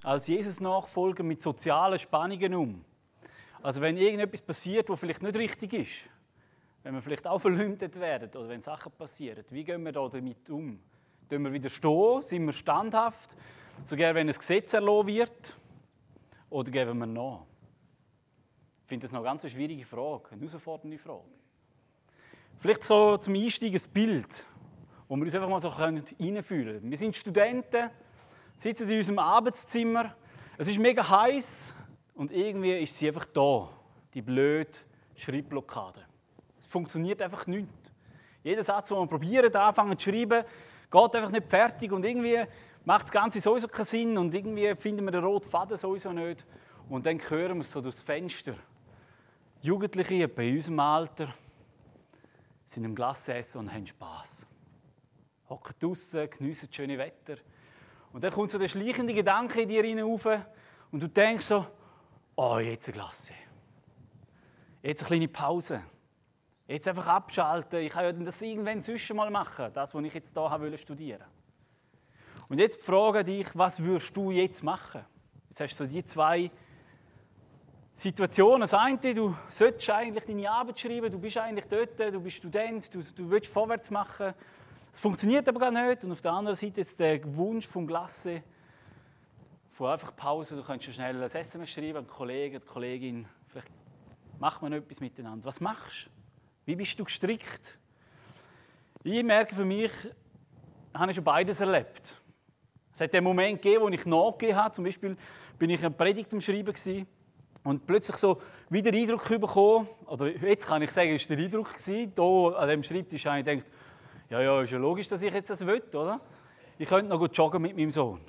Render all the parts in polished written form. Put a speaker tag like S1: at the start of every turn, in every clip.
S1: als Jesus-Nachfolger mit sozialen Spannungen um? Also wenn irgendetwas passiert, was vielleicht nicht richtig ist, wenn wir vielleicht auch verleumdet werden oder wenn Sachen passieren, wie gehen wir da damit um? Tun wir widerstehen? Sind wir standhaft? Sogar wenn ein Gesetz erlassen wird? Oder geben wir nach? Ich finde das noch eine ganz schwierige Frage, eine herausfordernde Frage. Vielleicht so zum Einstieg ein Bild, wo wir uns einfach mal so reinfühlen können. Wir sind Studenten, sitzen in unserem Arbeitszimmer, es ist mega heiß und irgendwie ist sie einfach da, die blöde Schreibblockade. Es funktioniert einfach nicht. Jeder Satz, den wir probieren, anfangen zu schreiben, geht einfach nicht fertig und irgendwie macht das Ganze sowieso keinen Sinn und irgendwie finden wir den roten Faden sowieso nicht. Und dann hören wir es so durchs Fenster. Jugendliche bei unserem Alter sind im Glas essen und haben Spass. Hocken draussen, geniessen das schöne Wetter. Und dann kommt so der schleichende Gedanke in dir rauf und du denkst so, oh, jetzt ein Glas. Jetzt eine kleine Pause. Jetzt einfach abschalten. Ich kann ja das irgendwann sonst mal machen, das, was ich jetzt hier studieren wollte. Und jetzt die Frage an dich, was würdest du jetzt machen? Jetzt hast du so die zwei Situationen. Das eine, du solltest eigentlich deine Arbeit schreiben, du bist eigentlich dort, du bist Student, du willst vorwärts machen. Es funktioniert aber gar nicht. Und auf der anderen Seite jetzt der Wunsch vom Glasse, von einfach Pause, du könntest schnell ein SMS schreiben, einen Kollegen, eine Kollegin, vielleicht macht man etwas miteinander. Was machst du? Wie bist du gestrickt? Ich merke für mich, habe ich schon beides erlebt. Es hat den Moment gegeben, wo ich nachgegeben habe. Zum Beispiel bin ich eine Predigt am Schreiben gewesen und plötzlich so wieder Eindruck bekommen, oder jetzt kann ich sagen, es war der Eindruck gewesen, hier an diesem Schreibtisch habe ich gedacht, ja, ist ja logisch, dass ich jetzt das will, oder? Ich könnte noch gut joggen mit meinem Sohn.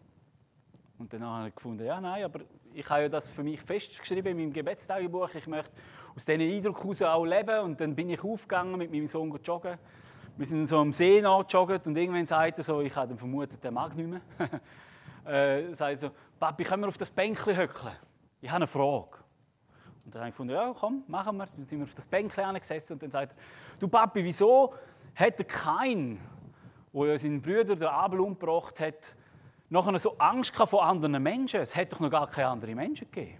S1: Und dann habe ich gefunden, ja, nein, aber ich habe ja das für mich festgeschrieben in meinem Gebetstagebuch. Ich möchte aus diesen Eindruck heraus auch leben. Und dann bin ich aufgegangen mit meinem Sohn joggen. Wir sind dann so am See nachgejoggt und irgendwann sagt er so, ich habe dann vermutet, der mag nicht mehr. Sagt so, Papi, können wir auf das Bänkchen höckeln? Ich habe eine Frage. Und dann habe ich gefunden, ja, komm, machen wir. Dann sind wir auf das Bänkchen angesessen und dann sagt er, du Papi, wieso hat der Kain, der ja seinen Bruder den Abel umgebracht hat, nachher so Angst vor anderen Menschen? Es hat doch noch gar keine anderen Menschen gegeben.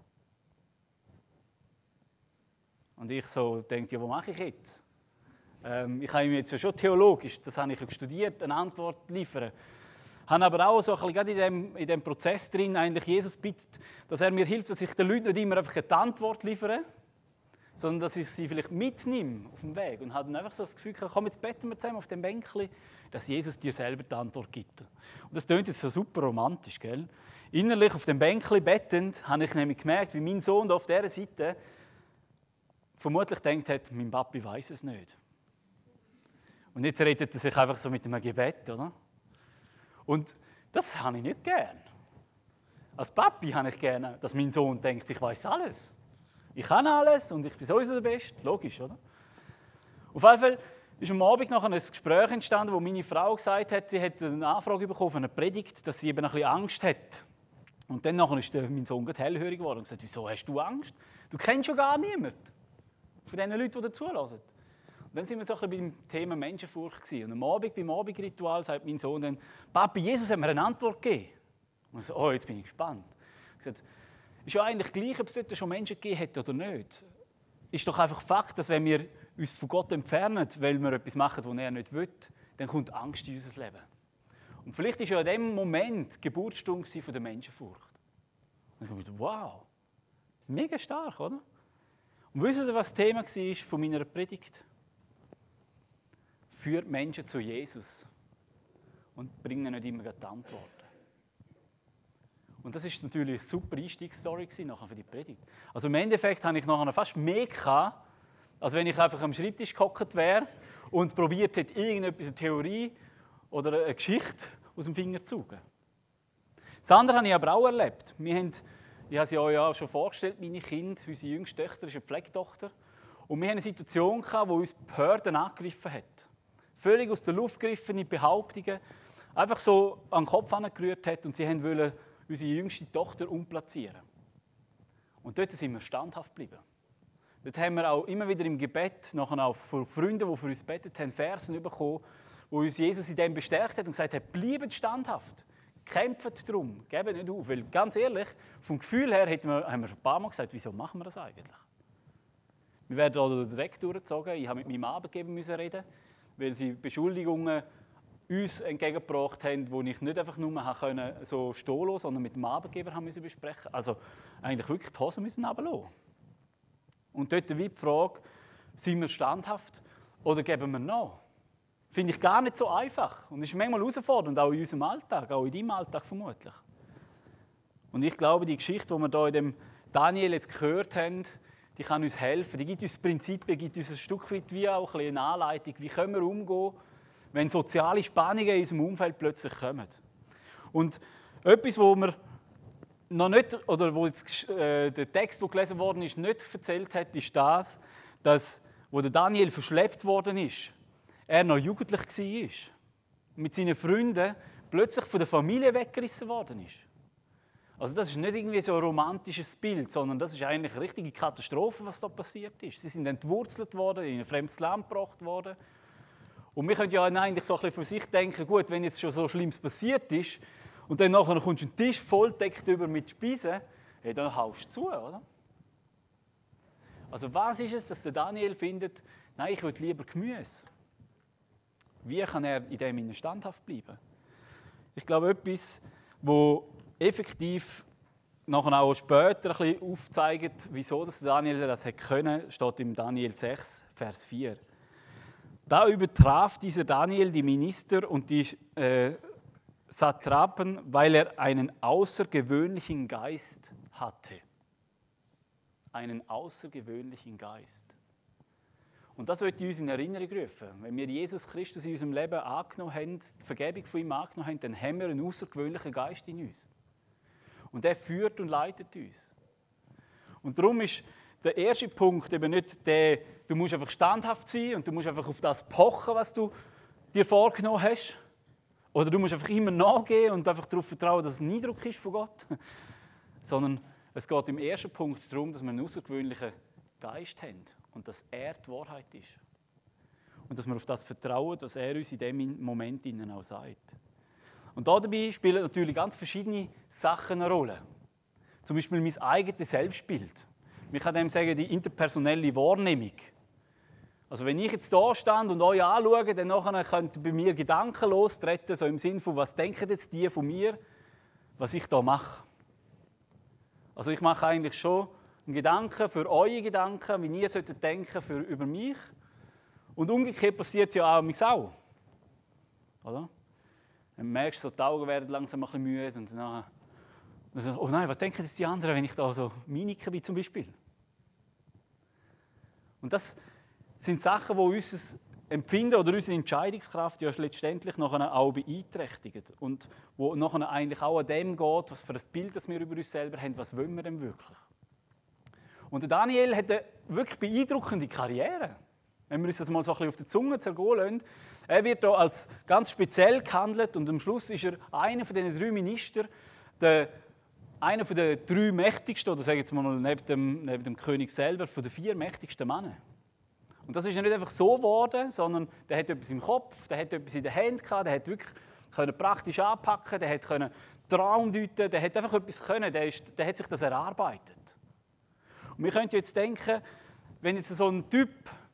S1: Und ich so denke, ja, was mache ich jetzt? Ich habe ihm jetzt ja schon theologisch, das habe ich ja studiert, eine Antwort liefern. Ich habe aber auch so ein bisschen in dem Prozess drin eigentlich Jesus bittet, dass er mir hilft, dass ich den Leuten nicht immer einfach eine Antwort liefere, sondern dass ich sie vielleicht mitnehme auf dem Weg. Und habe dann einfach so das Gefühl, komm, jetzt beten wir zusammen auf dem Bänkchen, dass Jesus dir selber die Antwort gibt. Und das klingt jetzt so super romantisch, gell? Innerlich auf dem Bänkchen bettend habe ich nämlich gemerkt, wie mein Sohn da auf dieser Seite vermutlich gedacht hat, mein Papi weiß es nicht. Und jetzt redet er sich einfach so mit einem Gebet, oder? Und das habe ich nicht gern. Als Papi habe ich gerne, dass mein Sohn denkt, ich weiß alles. Ich kann alles und ich bin sowieso der Beste. Logisch, oder? Auf jeden Fall ist am Abend noch ein Gespräch entstanden, wo meine Frau gesagt hat, sie hat eine Anfrage bekommen von einer Predigt, dass sie eben ein bisschen Angst hat. Und dann ist mein Sohn hellhörig geworden und gesagt, wieso hast du Angst? Du kennst schon gar niemanden von den Leuten, die dazulassen. Und dann sind wir so ein bisschen beim Thema Menschenfurcht gewesen. Und am Abend, beim Abendritual, sagt mein Sohn dann, Papi, Jesus hat mir eine Antwort gegeben. Und ich so, oh, jetzt bin ich gespannt. Ich gesagt, ist ja eigentlich gleich, ob es dort schon Menschen gegeben hat oder nicht. Ist doch einfach Fakt, dass wenn wir uns von Gott entfernen, weil wir etwas machen, was er nicht will, dann kommt Angst in unser Leben. Und vielleicht war ja in dem Moment die Geburtsstunde von der Menschenfurcht. Und ich habe gedacht, wow, mega stark, oder? Und wisst ihr, was das Thema war von meiner Predigt? Führt Menschen zu Jesus und bringen nicht immer die Antworten. Und das ist natürlich eine super Einstiegsstory nachher für die Predigt. Also im Endeffekt habe ich nachher fast mehr gehabt, als wenn ich einfach am Schreibtisch gehockt wäre und probiert hätte, irgendetwas, eine Theorie oder eine Geschichte aus dem Finger zu saugen. Das andere habe ich aber auch erlebt. Ich habe sie euch ja schon vorgestellt, meine Kinder, unsere jüngste Tochter ist eine Pflegetochter. Und wir hatten eine Situation, wo uns die Behörden angegriffen hat. Völlig aus der Luft gegriffene Behauptungen, einfach so an den Kopf angerührt hat und sie wollten unsere jüngste Tochter umplatzieren. Und dort sind wir standhaft geblieben. Dort haben wir auch immer wieder im Gebet, nachher auch von Freunden, die für uns betet haben, Versen bekommen, wo uns Jesus in dem bestärkt hat und gesagt hat, bleibt standhaft. Kämpft darum, gebt nicht auf. Weil ganz ehrlich, vom Gefühl her haben wir schon ein paar Mal gesagt, wieso machen wir das eigentlich? Wir werden da direkt durchgezogen. Ich habe mit meinem Arbeitgeber reden, weil sie Beschuldigungen uns entgegengebracht haben, wo ich nicht einfach nur so stehen lassen, sondern mit dem Arbeitgeber haben müssen besprechen. Also eigentlich wirklich die Hosen müssen runterlassen. Und dort wie die Frage, sind wir standhaft oder geben wir nach? Finde ich gar nicht so einfach. Und es ist manchmal herausfordernd, auch in unserem Alltag, auch in deinem Alltag vermutlich. Und ich glaube, die Geschichte, die wir hier in dem Daniel jetzt gehört haben, die kann uns helfen. Die gibt uns Prinzipien, gibt uns ein Stück weit wie auch eine Anleitung, wie können wir umgehen, wenn soziale Spannungen in unserem Umfeld plötzlich kommen. Und etwas, wo wir noch nicht, oder wo jetzt, der Text, der gelesen worden ist, nicht erzählt hat, ist das, dass, wo der Daniel verschleppt worden ist, er noch jugendlich war, mit seinen Freunden plötzlich von der Familie weggerissen worden ist. Also das ist nicht irgendwie so ein romantisches Bild, sondern das ist eigentlich eine richtige Katastrophe, was da passiert ist. Sie sind entwurzelt worden, in ein fremdes Land gebracht worden. Und wir können ja eigentlich so ein bisschen für sich denken, gut, wenn jetzt schon so Schlimmes passiert ist und dann nachher kommst du einen Tisch volldeckt über mit Speisen, hey, dann haust du zu, oder? Also was ist es, dass der Daniel findet, nein, ich würde lieber Gemüse. Wie kann er in dem standhaft bleiben? Ich glaube, etwas, wo effektiv nachher auch später ein bisschen aufzeigt, wieso dass Daniel das können, steht im Daniel 6, Vers 4. Da übertraf dieser Daniel die Minister und die Satrapen, weil er einen außergewöhnlichen Geist hatte. Einen außergewöhnlichen Geist. Und das möchte ich uns in Erinnerung rufen. Wenn wir Jesus Christus in unserem Leben angenommen haben, die Vergebung von ihm angenommen haben, dann haben wir einen außergewöhnlichen Geist in uns. Und der führt und leitet uns. Und darum ist der erste Punkt eben nicht der, du musst einfach standhaft sein und du musst einfach auf das pochen, was du dir vorgenommen hast. Oder du musst einfach immer nachgehen und einfach darauf vertrauen, dass es ein Eindruck ist von Gott. Sondern es geht im ersten Punkt darum, dass wir einen außergewöhnlichen Geist haben und dass er die Wahrheit ist. Und dass wir auf das vertrauen, was er uns in diesem Moment auch sagt. Und dabei spielen natürlich ganz verschiedene Sachen eine Rolle. Zum Beispiel mein eigenes Selbstbild. Man kann dem sagen, die interpersonelle Wahrnehmung. Also wenn ich jetzt da stand und euch anschaue, dann nachher könnt bei mir Gedanken lostreten, so im Sinne von, was denken jetzt die von mir, was ich da mache. Also ich mache eigentlich schon einen Gedanken für eure Gedanken, wie ihr solltet denken über mich. Und umgekehrt passiert es ja auch mit auch. Oder? Dann merkst du, so, die Augen werden langsam ein bisschen müde und dann so, oh nein, was denken jetzt die anderen, wenn ich da so Mimiken bin zum Beispiel? Und das sind Sachen, die unser Empfinden oder unsere Entscheidungskraft ja letztendlich nachher auch beeinträchtigen. Und wo nachher eigentlich auch an dem geht, was für ein Bild das wir über uns selber haben, was wollen wir denn wirklich? Und der Daniel hat eine wirklich beeindruckende Karriere. Wenn wir uns das mal so ein bisschen auf die Zunge zergehen lassen. Er wird hier als ganz speziell gehandelt und am Schluss ist er einer von diesen 3 Ministern, einer von den 3 mächtigsten, oder sage ich jetzt mal neben dem König selber, von den 4 mächtigsten Männern. Und das ist ja nicht einfach so geworden, sondern der hat etwas im Kopf, der hat etwas in der Hand gehabt, der hat wirklich praktisch anpacken, der hat Traum deuten, der hat einfach etwas können, der hat sich das erarbeitet. Und wir können jetzt denken, wenn jetzt so ein Typ,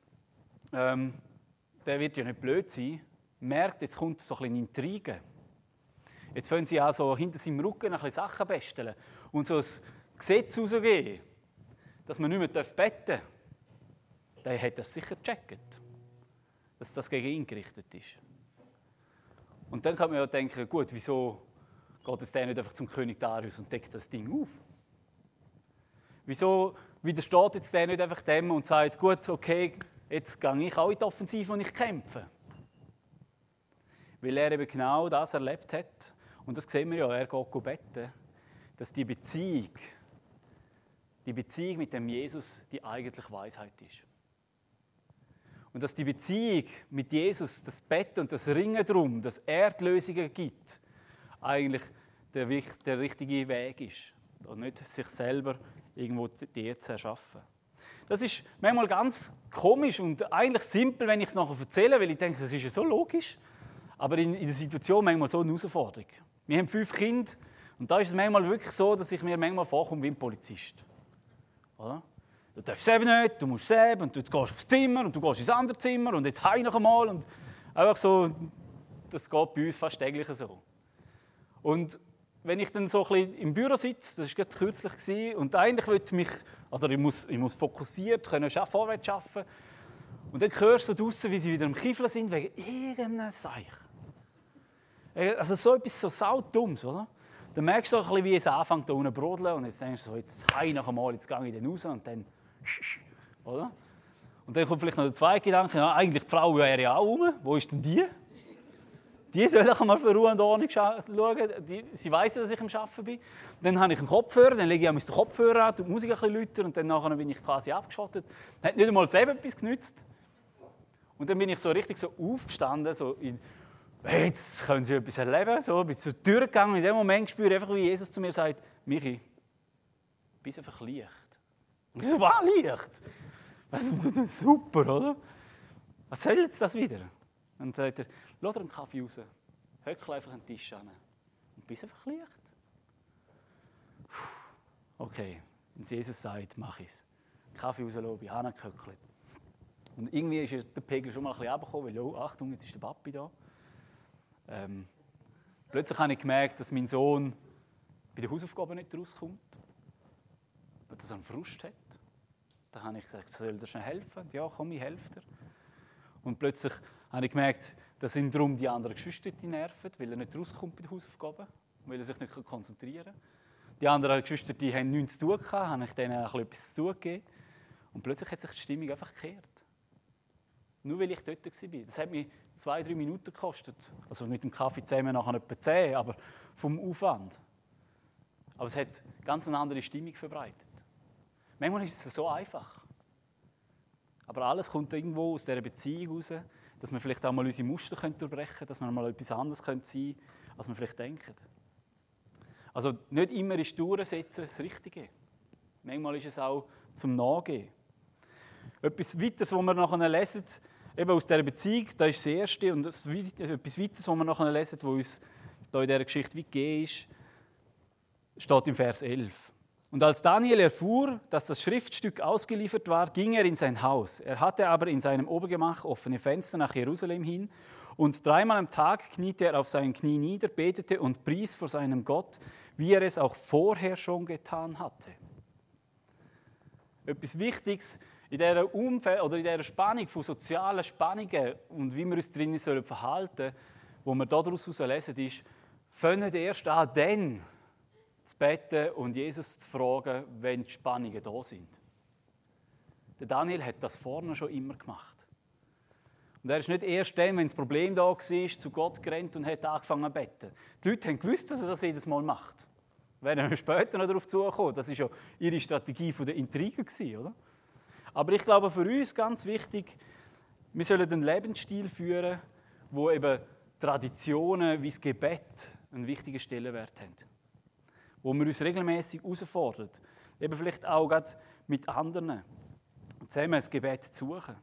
S1: der wird ja nicht blöd sein, merkt, jetzt kommt so ein bisschen Intrigen. Jetzt fangen sie an, so hinter seinem Rücken ein bisschen Sachen basteln und so ein Gesetz rausgeben, dass man nicht mehr beten darf. Der hat das sicher gecheckt, dass das gegen ihn gerichtet ist. Und dann kann man ja denken, gut, wieso geht es der nicht einfach zum König Darius und deckt das Ding auf? Wieso widersteht jetzt der nicht einfach dem und sagt, gut, okay, jetzt gehe ich auch in die Offensive und ich kämpfe? Weil er eben genau das erlebt hat, und das sehen wir ja, er geht beten, dass die Beziehung mit dem Jesus die eigentliche Weisheit ist. Und dass die Beziehung mit Jesus, das Beten und das Ringen darum, dass er die Lösungen gibt, eigentlich der richtige Weg ist. Und nicht sich selber irgendwo dir zu erschaffen. Das ist manchmal ganz komisch und eigentlich simpel, wenn ich es nachher erzähle, weil ich denke, das ist ja so logisch. Aber in der Situation manchmal so eine Herausforderung. Wir haben 5 Kinder und da ist es manchmal wirklich so, dass ich mir manchmal vorkomme wie ein Polizist. Oder? Du darfst es eben nicht, du musst es eben, und du gehst aufs Zimmer und du gehst ins andere Zimmer und jetzt heim noch einmal. Und einfach so, das geht bei uns fast täglich so. Und wenn ich dann so ein bisschen im Büro sitze, das war gerade kürzlich, und eigentlich will ich muss fokussiert können, vorwärts arbeiten. Und dann hörst du draussen, wie sie wieder am Kiefeln sind, wegen irgendeinem Seich. Also so etwas so saudummes, oder? Dann merkst du so ein bisschen, wie es anfängt, da unten zu brodeln. Und jetzt denkst du so, jetzt heim noch einmal, jetzt gehe ich dann raus und dann... Oder? Und dann kommt vielleicht noch der zweite Gedanke, ja, eigentlich die Frau wäre ja auch rum. Wo ist denn die? Die soll ich mal für Ruhe und Ordnung schauen. Sie weiss, dass ich am Arbeiten bin. Dann habe ich einen Kopfhörer, dann lege ich den Kopfhörer an, die Musik ein bisschen lauter und dann nachher bin ich quasi abgeschottet. Hat nicht einmal selber etwas genützt. Und dann bin ich so richtig so aufgestanden, so hey, jetzt können Sie etwas erleben. So, bin zur Tür gegangen und in dem Moment spüre ich einfach, wie Jesus zu mir sagt, Michi, bist einfach Licht. Und ich so, was Licht? Das ist super, oder? Was soll jetzt das wieder? Und dann sagt er, lass dir einen Kaffee raus, höckle einfach an den Tisch an und bist einfach Licht. Okay, wenn Jesus sagt, mach ich es. Kaffee rauslassen, bin hingehöckelt. Und irgendwie ist der Pegel schon mal ein bisschen runtergekommen, weil, oh, Achtung, jetzt ist der Papi da. Plötzlich habe ich gemerkt, dass mein Sohn bei den Hausaufgaben nicht rauskommt. Dass er einen Frust hat. Dann habe ich gesagt, soll er schnell helfen? Ja, komm, ich helfe dir. Und plötzlich habe ich gemerkt, dass ihn darum die anderen Geschwister nerven, weil er nicht rauskommt bei den Hausaufgaben, weil er sich nicht konzentrieren kann. Die anderen Geschwister haben nichts zu tun gehabt, habe ich denen etwas zu tun gegeben. Und plötzlich hat sich die Stimmung einfach gekehrt. Nur weil ich dort war. Das hat mich 2-3 Minuten gekostet. Also mit dem Kaffee zusammen nachher etwa 10, aber vom Aufwand. Aber es hat ganz eine andere Stimmung verbreitet. Manchmal ist es so einfach. Aber alles kommt irgendwo aus dieser Beziehung raus, dass wir vielleicht auch mal unsere Muster durchbrechen können, dass wir mal etwas anderes sein können, als wir vielleicht denken. Also nicht immer ist Durchsetzen das Richtige. Manchmal ist es auch zum Nachgehen. Etwas Weiteres, was wir nachher lesen, eben aus dieser Beziehung, das ist das Erste. Und etwas Weiteres, was wir nachher lesen, was uns hier in dieser Geschichte gegeben ist, steht im Vers 11. Und als Daniel erfuhr, dass das Schriftstück ausgeliefert war, ging er in sein Haus. Er hatte aber in seinem Obergemach offene Fenster nach Jerusalem hin. Und 3-mal am Tag kniete er auf seinen Knie nieder, betete und pries vor seinem Gott, wie er es auch vorher schon getan hatte. Etwas Wichtiges in dieser Spannung von sozialen Spannungen und wie wir uns drinnen verhalten sollen, wo wir daraus lesen, ist, fangen erst an, dann zu beten und Jesus zu fragen, wenn die Spannungen da sind. Der Daniel hat das vorne schon immer gemacht. Und er ist nicht erst dann, wenn das Problem da war, zu Gott gerannt und hat angefangen zu beten. Die Leute haben gewusst, dass er das jedes Mal macht. Werden wir später noch darauf zukommen. Das war ja ihre Strategie der Intrigen, oder? Aber ich glaube, für uns ganz wichtig, wir sollen einen Lebensstil führen, wo eben Traditionen wie das Gebet einen wichtigen Stellenwert haben. Wo wir uns regelmäßig herausfordern, eben vielleicht auch gerade mit anderen, zusammen das Gebet zu suchen.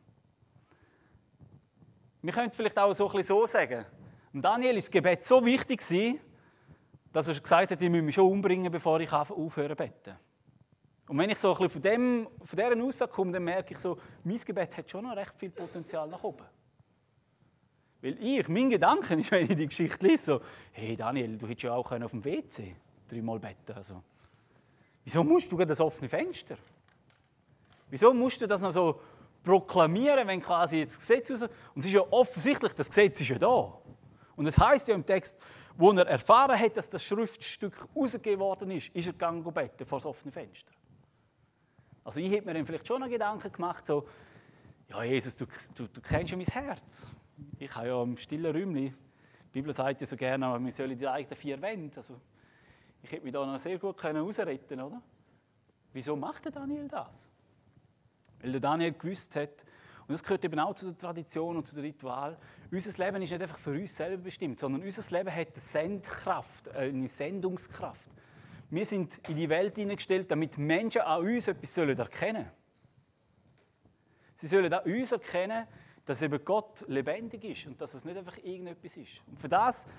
S1: Wir können vielleicht auch so ein bisschen so sagen, Daniel ist das Gebet so wichtig, dass er gesagt hat, ich muss mich schon umbringen, bevor ich aufhöre zu beten. Und wenn ich so ein bisschen von dieser Aussage komme, dann merke ich so, mein Gebet hat schon noch recht viel Potenzial nach oben. Weil mein Gedanke ist, wenn ich die Geschichte lese, so, hey Daniel, du hättest ja auch auf dem WC 3-mal beten. Also, wieso musst du das offene Fenster? Wieso musst du das noch so proklamieren, wenn quasi jetzt das Gesetz raus... Und es ist ja offensichtlich, das Gesetz ist ja da. Und es heisst ja im Text, wo er erfahren hat, dass das Schriftstück rausgegeben worden ist er gegangen beten vor das offene Fenster. Also ich hätte mir dann vielleicht schon einen Gedanken gemacht, so, ja Jesus, du kennst ja mein Herz. Ich habe ja im stillen Räumchen, die Bibel sagt ja so gerne, wir sollen die eigenen 4 Wände, also ich hätte mich da noch sehr gut rausretten können, oder? Wieso macht der Daniel das? Weil der Daniel gewusst hat, und das gehört eben auch zu der Tradition und zu der Ritual, unser Leben ist nicht einfach für uns selber bestimmt, sondern unser Leben hat eine Sendkraft, eine Sendungskraft. Wir sind in die Welt hineingestellt, damit Menschen an uns etwas erkennen sollen. Sie sollen an uns erkennen, dass eben Gott lebendig ist und dass es nicht einfach irgendetwas ist. Und für das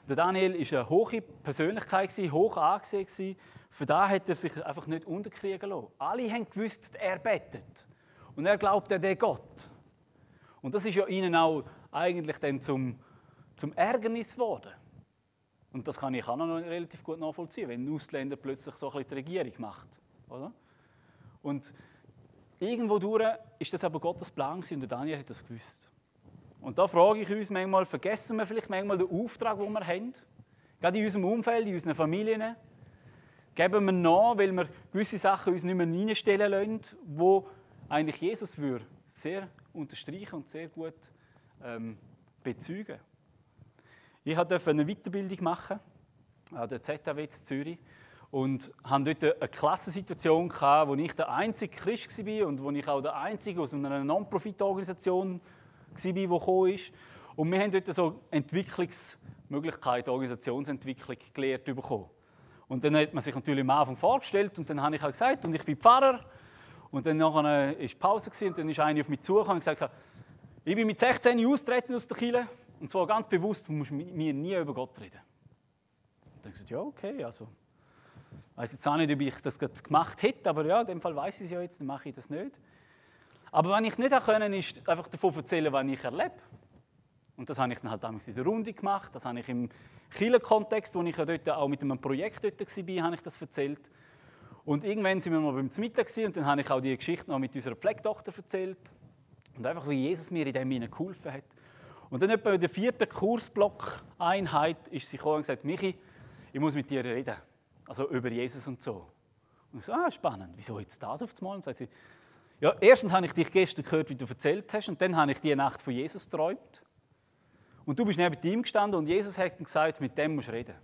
S1: Der Daniel war eine hohe Persönlichkeit, hoch angesehen. Für das hat er sich einfach nicht unterkriegen lassen. Alle haben gewusst, er betet. Und er glaubt an den Gott. Und das ist ja ihnen auch eigentlich dann zum Ärgernis geworden. Und das kann ich auch noch relativ gut nachvollziehen, wenn ein Ausländer plötzlich so ein bisschen die Regierung macht. Oder? Und irgendwo durch ist das aber Gottes Plan gewesen, und der Daniel hat das gewusst. Und da frage ich uns manchmal, vergessen wir vielleicht manchmal den Auftrag, den wir haben? Gerade in unserem Umfeld, in unseren Familien. Geben wir nach, weil wir gewisse Sachen uns nicht mehr reinstellen lassen, die eigentlich Jesus würde sehr unterstreichen und sehr gut bezeugen. Ich durfte eine Weiterbildung machen an der ZHW in Zürich und hatte dort eine Klassensituation, wo ich der einzige Christ war und wo ich auch der einzige aus einer Non-Profit-Organisation war, die gekommen ist. Und wir haben dort so Entwicklungsmöglichkeiten, Organisationsentwicklung gelehrt bekommen. Und dann hat man sich natürlich am Anfang vorgestellt und dann habe ich auch gesagt, und ich bin Pfarrer. Und dann war Pause und dann ist einer auf mich zugekommen und gesagt, ich bin mit 16 austreten aus der Kirche und zwar ganz bewusst, du musst mit mir nie über Gott reden. Und dann habe ich gesagt, ja okay, also ich weiss jetzt auch nicht, ob ich das gemacht hätte, aber ja, in dem Fall weiss ich es ja jetzt, dann mache ich das nicht. Aber was ich nicht konnte, ist einfach davon erzählen, was ich erlebe. Und das habe ich dann halt damals in der Runde gemacht, das habe ich im Kirchenkontext, wo ich ja dort auch mit einem Projekt dort war, habe ich das erzählt. Und irgendwann sind wir mal beim Mittag und dann habe ich auch die Geschichte noch mit unserer Pflegetochter erzählt. Und einfach, wie Jesus mir in dem geholfen hat. Und dann etwa in der 4. Kursblock-Einheit ist sie gekommen und gesagt, Michi, ich muss mit dir reden. Also über Jesus und so. Und ich so, spannend, wieso jetzt das auf einmal? Und sagt sie, ja, erstens habe ich dich gestern gehört, wie du erzählt hast, und dann habe ich die Nacht von Jesus geträumt. Und du bist neben ihm gestanden und Jesus hat gesagt, mit dem musst du reden.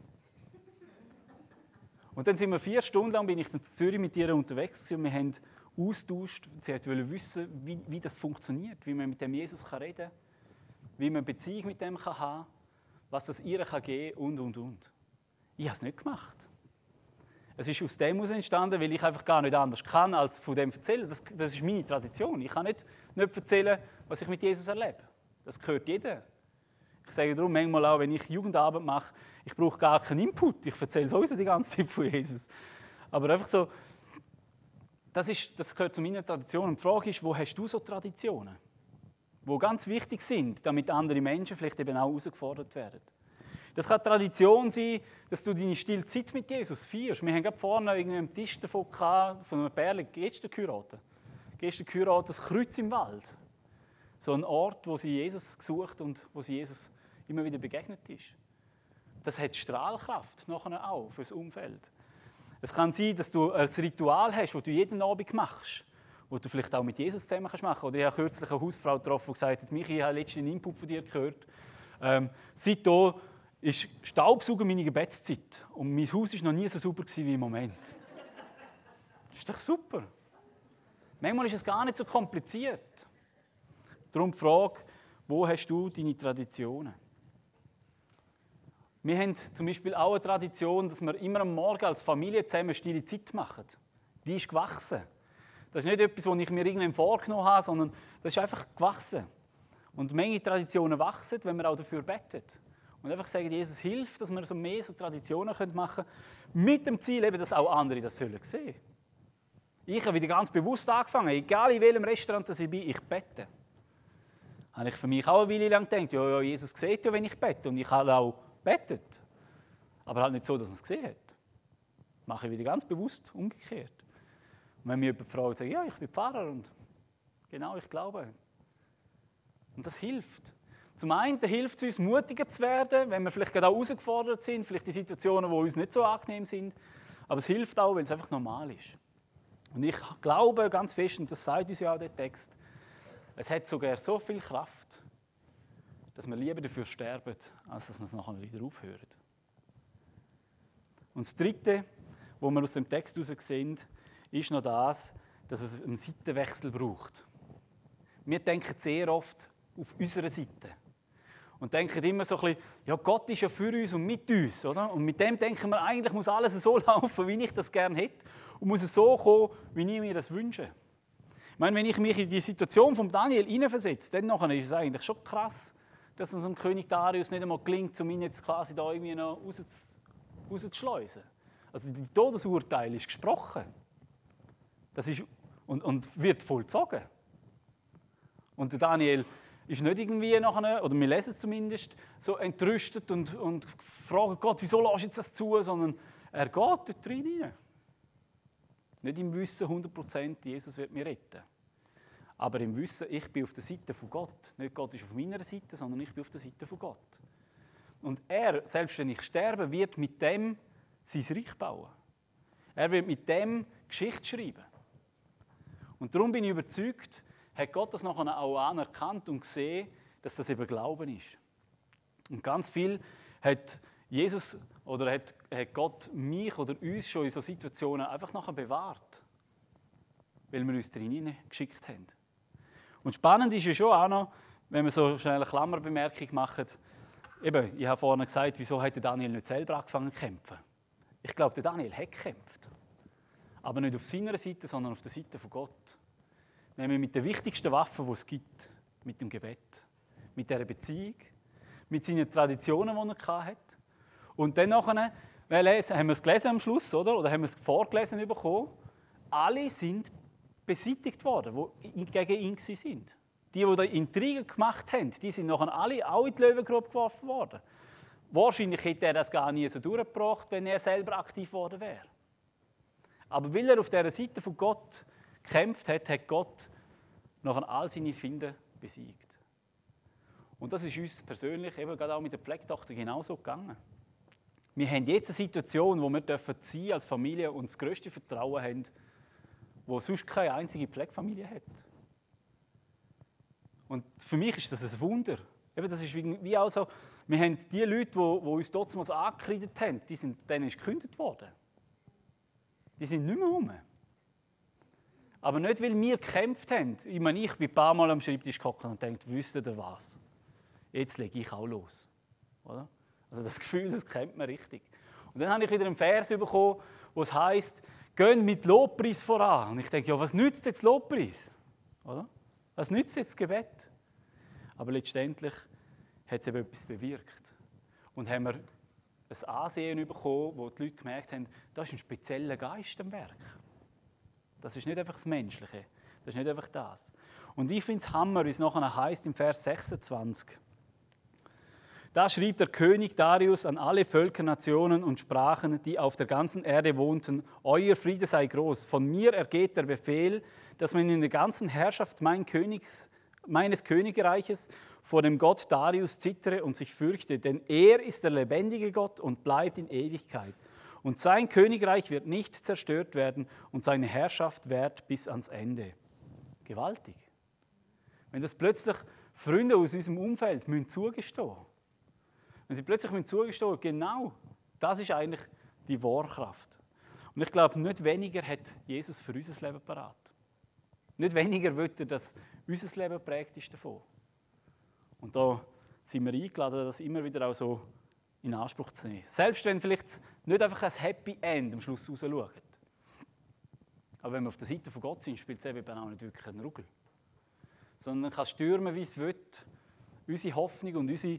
S1: Und dann sind wir 4 Stunden lang, bin ich in Zürich mit ihr unterwegs und wir haben austauscht. Sie wollte wissen, wie das funktioniert, wie man mit dem Jesus reden kann, wie man eine Beziehung mit dem haben kann, was das ihr geben kann und. Ich habe es nicht gemacht. Es ist aus dem heraus entstanden, weil ich einfach gar nicht anders kann, als von dem erzählen. Das ist meine Tradition. Ich kann nicht erzählen, was ich mit Jesus erlebe. Das gehört jeder. Ich sage darum manchmal auch, wenn ich Jugendarbeit mache, ich brauche gar keinen Input. Ich erzähle sowieso die ganze Zeit von Jesus. Aber einfach so, das gehört zu meiner Tradition. Und die Frage ist, wo hast du so Traditionen, die ganz wichtig sind, damit andere Menschen vielleicht eben auch herausgefordert werden? Das kann Tradition sein, dass du deine stille Zeit mit Jesus feierst. Wir haben gerade vorne irgendwie am Tisch davon gehabt, von einem Pärchen, gestern geheiratet, das Kreuz im Wald. So ein Ort, wo sie Jesus gesucht und wo sie Jesus immer wieder begegnet ist. Das hat Strahlkraft nachher auch für das Umfeld. Es kann sein, dass du ein Ritual hast, das du jeden Abend machst, wo du vielleicht auch mit Jesus zusammen machen kannst. Oder ich habe kürzlich eine Hausfrau getroffen, die gesagt hat, Michi, ich habe letztens einen Input von dir gehört. Seitdem ist Staubsaugen meine Gebetszeit. Und mein Haus war noch nie so sauber wie im Moment. Das ist doch super. Manchmal ist es gar nicht so kompliziert. Darum die Frage, wo hast du deine Traditionen? Wir haben zum Beispiel auch eine Tradition, dass wir immer am Morgen als Familie zusammen stille Zeit machen. Die ist gewachsen. Das ist nicht etwas, was ich mir irgendwann vorgenommen habe, sondern das ist einfach gewachsen. Und manche Traditionen wachsen, wenn wir auch dafür beten. Und einfach sagen, Jesus hilft, dass wir so mehr so Traditionen machen können, mit dem Ziel, eben, dass auch andere das sehen sollen. Ich habe wieder ganz bewusst angefangen, egal in welchem Restaurant ich bin, ich bete. Habe ich für mich auch eine Weile lang gedacht, ja, Jesus sieht ja, wenn ich bete. Und ich habe auch betet. Aber halt nicht so, dass man es gesehen hat. Mache ich wieder ganz bewusst umgekehrt. Und wenn mich jemand fragt, sage ich, ja, ich bin Pfarrer und genau, ich glaube. Und das hilft. Zum einen hilft es uns, mutiger zu werden, wenn wir vielleicht gerade auch herausgefordert sind, vielleicht die Situationen, die uns nicht so angenehm sind. Aber es hilft auch, weil es einfach normal ist. Und ich glaube ganz fest, und das sagt uns ja auch der Text, es hat sogar so viel Kraft, dass wir lieber dafür sterben, als dass wir es nachher wieder aufhören. Und das Dritte, was wir aus dem Text heraus sehen, ist noch das, dass es einen Seitenwechsel braucht. Wir denken sehr oft auf unserer Seite. Und denken immer so ein bisschen, ja, Gott ist ja für uns und mit uns. Oder? Und mit dem denken wir, eigentlich muss alles so laufen, wie ich das gerne hätte. Und muss es so kommen, wie ich mir das wünsche. Ich meine, wenn ich mich in die Situation von Daniel hineinversetze, dann ist es eigentlich schon krass, dass es dem König Darius nicht einmal gelingt, um ihn jetzt quasi da irgendwie noch rauszuschleusen. Also das Todesurteil ist gesprochen. Das ist, und wird vollzogen. Und der Daniel ist nicht irgendwie nachher, oder wir lesen es zumindest, so entrüstet und fragt Gott, wieso lässt du jetzt das zu, sondern er geht dort rein. Nicht im Wissen 100%, Jesus wird mich retten. Aber im Wissen, ich bin auf der Seite von Gott. Nicht Gott ist auf meiner Seite, sondern ich bin auf der Seite von Gott. Und er, selbst wenn ich sterbe, wird mit dem sein Reich bauen. Er wird mit dem Geschichte schreiben. Und darum bin ich überzeugt, hat Gott das nachher auch anerkannt und gesehen, dass das eben Glauben ist. Und ganz viel hat Jesus oder hat Gott mich oder uns schon in solchen Situationen einfach nachher bewahrt, weil wir uns drin geschickt haben. Und spannend ist ja schon auch noch, wenn wir so schnell eine Klammerbemerkung machen, eben, ich habe vorhin gesagt, wieso hat Daniel nicht selber angefangen zu kämpfen? Ich glaube, der Daniel hat gekämpft. Aber nicht auf seiner Seite, sondern auf der Seite von Gott. Nämlich mit der wichtigsten Waffe, die es gibt, mit dem Gebet. Mit dieser Beziehung, mit seinen Traditionen, die er hatte. Und dann nachher, haben wir es gelesen am Schluss, oder haben wir es vorgelesen bekommen, alle sind beseitigt worden, die gegen ihn waren. Die da Intrigen gemacht haben, die sind nachher alle auch in die Löwengrube geworfen worden. Wahrscheinlich hätte er das gar nie so durchgebracht, wenn er selber aktiv geworden wäre. Aber weil er auf dieser Seite von Gott gekämpft hat, hat Gott nachher all seine Feinde besiegt. Und das ist uns persönlich, eben gerade auch mit der Pflegetochter, genauso gegangen. Wir haben jetzt eine Situation, wo wir sie als Familie und das grösste Vertrauen haben, wo sonst keine einzige Pflegefamilie hat. Und für mich ist das ein Wunder. Eben, das ist wie auch so, wir haben die Leute, die uns damals angekreidet haben, denen ist gekündigt worden. Die sind nicht mehr rum. Aber nicht, weil wir gekämpft haben. Ich meine, ich bin ein paar Mal am Schreibtisch gehockt und gedacht, wisst ihr was? Jetzt lege ich auch los. Oder? Also das Gefühl, das kennt man richtig. Und dann habe ich wieder einen Vers bekommen, wo es heisst, geht mit Lobpreis voran. Und ich denke, ja, was nützt jetzt Lobpreis? Oder? Was nützt jetzt das Gebet? Aber letztendlich hat es eben etwas bewirkt. Und haben wir ein Ansehen bekommen, wo die Leute gemerkt haben, da ist ein spezieller Geist am Werk. Das ist nicht einfach das Menschliche. Das ist nicht einfach das. Und ich finde es Hammer, wie es nachher heisst im Vers 26. Da schrieb der König Darius an alle Völker, Nationen und Sprachen, die auf der ganzen Erde wohnten, euer Friede sei groß. Von mir ergeht der Befehl, dass man in der ganzen Herrschaft meines Königreiches vor dem Gott Darius zittere und sich fürchte, denn er ist der lebendige Gott und bleibt in Ewigkeit. Und sein Königreich wird nicht zerstört werden und seine Herrschaft währt bis ans Ende. Gewaltig. Wenn das plötzlich Freunde aus unserem Umfeld zugestehen müssen, wenn sie plötzlich zugestehen, genau, das ist eigentlich die Wahrkraft. Und ich glaube, nicht weniger hat Jesus für unser Leben parat. Nicht weniger will er, dass unser Leben geprägt ist davon. Und da sind wir eingeladen, das immer wieder auch so in Anspruch zu nehmen. Selbst wenn vielleicht nicht einfach ein Happy End am Schluss raus schaut. Aber wenn wir auf der Seite von Gott sind, spielt es eben auch nicht wirklich einen Ruggel. Sondern kann stürmen, wie es will. Unsere Hoffnung und unsere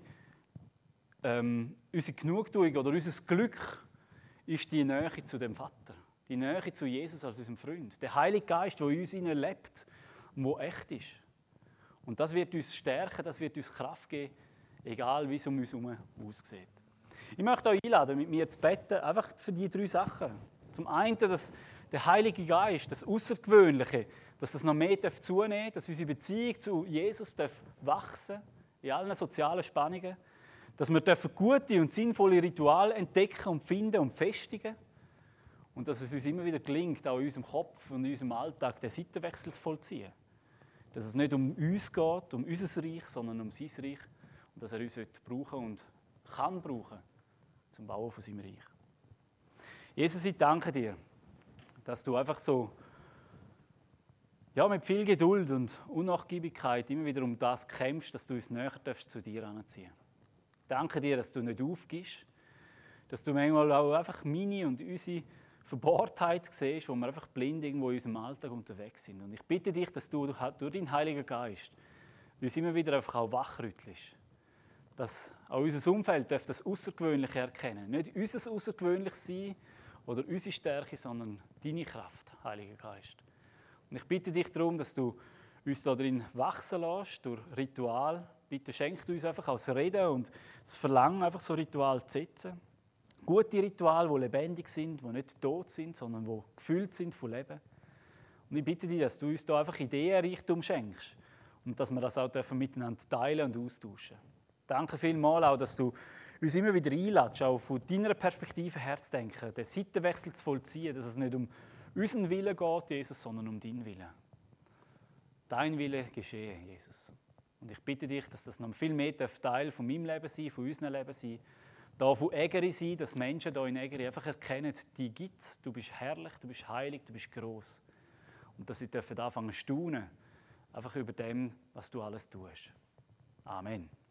S1: Genugtuung oder unser Glück ist die Nähe zu dem Vater. Die Nähe zu Jesus als unserem Freund. Der Heilige Geist, der in uns lebt und der echt ist. Und das wird uns stärken, das wird uns Kraft geben, egal wie es um uns herum aussieht. Ich möchte euch einladen, mit mir zu beten, einfach für die 3 Sachen. Zum einen, dass der Heilige Geist, das Außergewöhnliche, dass das noch mehr zunehmen darf, dass unsere Beziehung zu Jesus wachsen darf, in allen sozialen Spannungen. Dass wir gute und sinnvolle Rituale entdecken und finden und festigen. Und dass es uns immer wieder gelingt, auch in unserem Kopf und in unserem Alltag den Seitenwechsel zu vollziehen. Dass es nicht um uns geht, um unser Reich, sondern um sein Reich. Und dass er uns brauchen und kann brauchen zum Bauen von seinem Reich. Jesus, ich danke dir, dass du einfach so mit viel Geduld und Unnachgiebigkeit immer wieder um das kämpfst, dass du uns näher zu dir heranziehen darfst. Danke dir, dass du nicht aufgibst, dass du manchmal auch einfach meine und unsere Verbohrtheit siehst, wo wir einfach blind irgendwo in unserem Alltag unterwegs sind. Und ich bitte dich, dass du durch deinen Heiligen Geist uns immer wieder einfach auch wachrüttelst. dass auch unser Umfeld das Außergewöhnliche erkennen. Nicht unser Außergewöhnlichsein oder unsere Stärke, sondern deine Kraft, Heiliger Geist. Und ich bitte dich darum, dass du uns darin wachsen lässt, durch Ritual. Bitte schenkt uns einfach als Reden und das Verlangen, einfach so Ritual zu setzen. Gute Rituale, die lebendig sind, die nicht tot sind, sondern die gefüllt sind von Leben. Und ich bitte dich, dass du uns da einfach Ideenreichtum schenkst und dass wir das auch miteinander teilen und austauschen. Danke vielmals auch, dass du uns immer wieder einlädst, auch von deiner Perspektive her zu denken, den Seitenwechsel zu vollziehen, dass es nicht um unseren Willen geht, Jesus, sondern um deinen Willen. Dein Wille geschehe, Jesus. Und ich bitte dich, dass das noch viel mehr Teil von meinem Leben sein, von unserem Leben sein, da von Egeri sein, dass Menschen hier in Egeri einfach erkennen, die gibt es, du bist herrlich, du bist heilig, du bist gross. Und dass sie anfangen zu staunen, einfach über dem, was du alles tust. Amen.